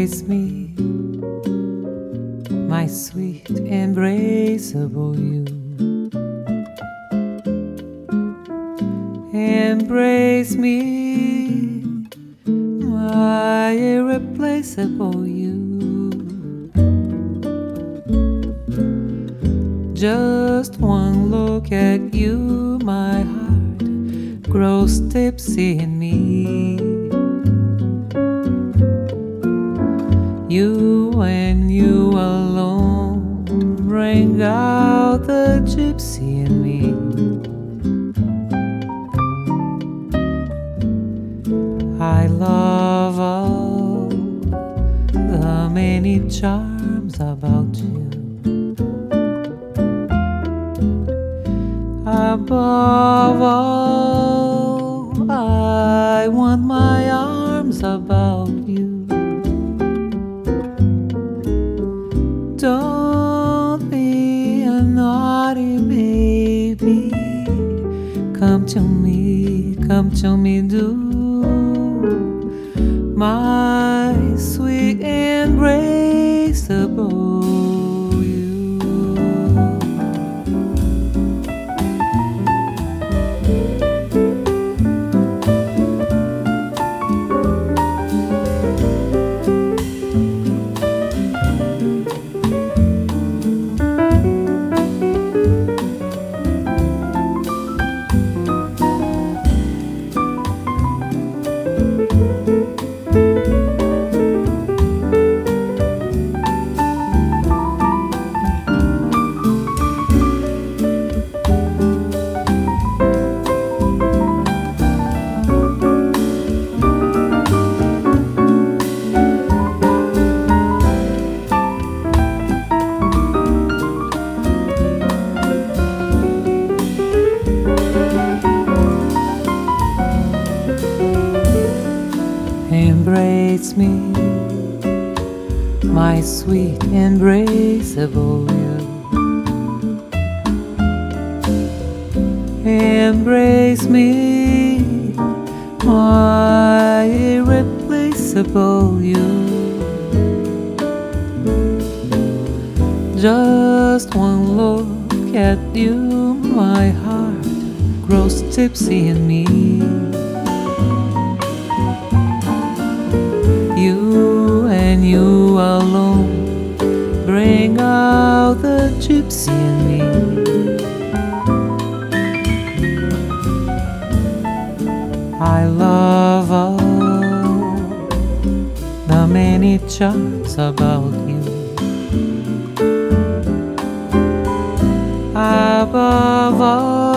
Embrace me, my sweet, embraceable you. Embrace me, my irreplaceable you. Just one look at you, my heart grows tipsy in me. You and you alone bring out the gypsy in me. I love all the many charms about you. Above all, I want my arms about you. Don't be a naughty baby. Come to me, do. My sweet embraceable you. Embrace me, my sweet embraceable you. Embrace me, my irreplaceable you. Just one look at you, my heart grows tipsy in me. You and you alone bring out the gypsy in me. I love all the many charms about you. Above all,